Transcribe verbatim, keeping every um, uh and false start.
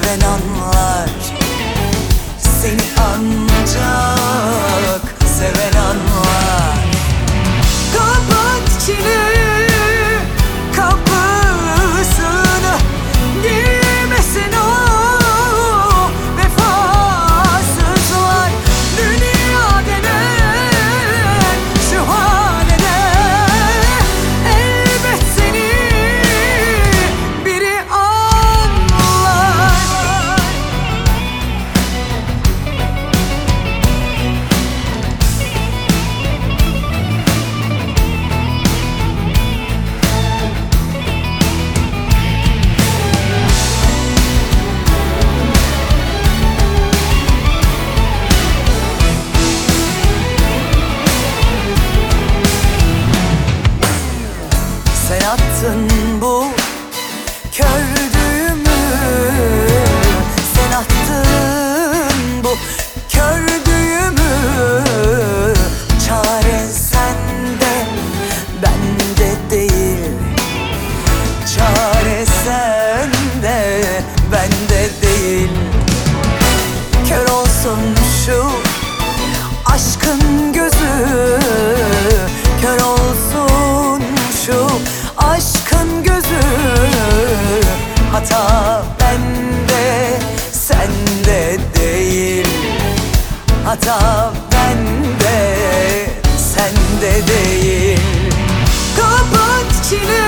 seven anlar. Seni ancak seven anlar. Kapat çile kapısını, girmesin o vefasızlar. Dünya denen şu hanede elbet seni biri anlar. Sen attın bu kör düğümü, sen attın bu kör düğümü. Çare sende, bende değil. Çare sende, bende değil. Kör olsun şu aşkın gözü, kör olsun şu aşkın gözü. Hata bende, sende değil. Hata bende, sende değil. Kapat çile